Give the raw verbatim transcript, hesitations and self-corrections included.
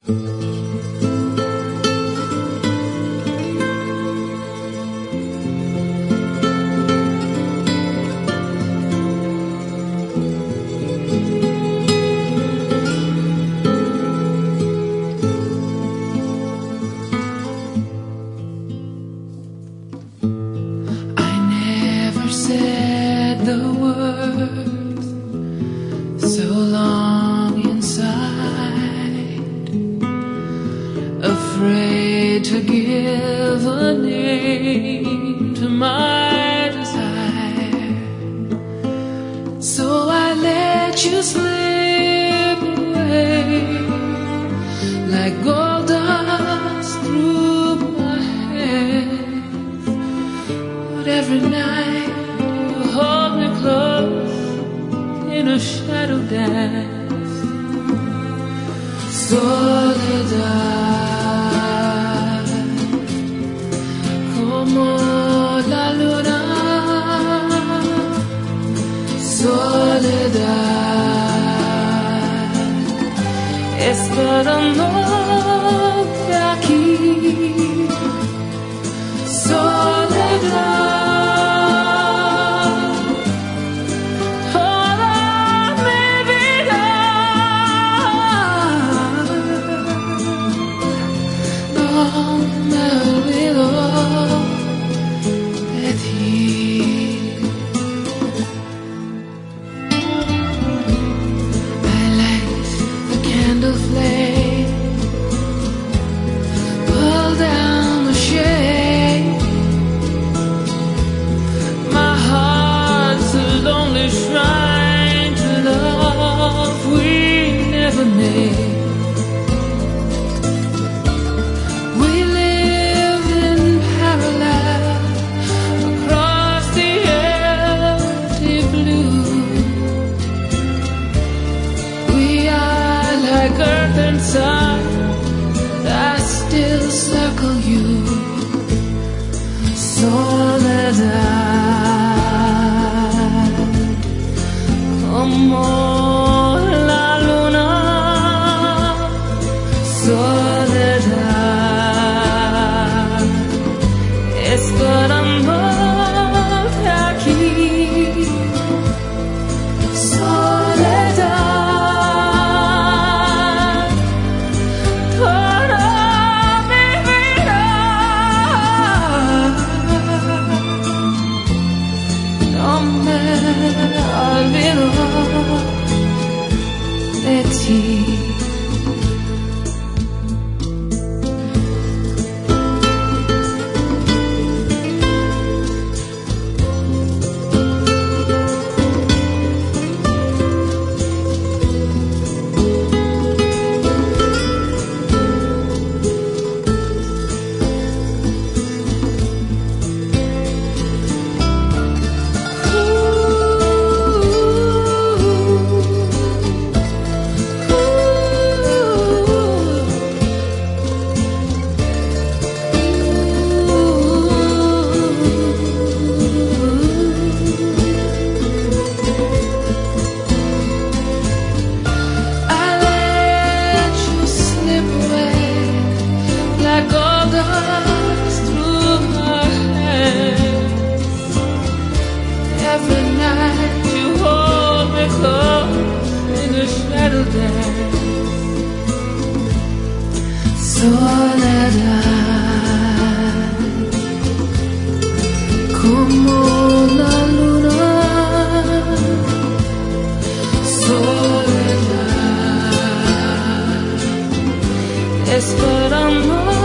Said the words so long inside, afraid to give a name to my desire. So I let you slip away like gold dust through my hands. But every night hold me close in a shadow dance. Soledad, como la luna. Soledad, esperándote aquí. Soledad. Trying to love we never made. We lived in parallel across the empty blue. We are like earth and sun that still circle you. Soledad, como la luna. Soledad, esperándote aquí. Soledad, toda mi vida. No me olvido de ti. Soledad, como la luna. Soledad, esperando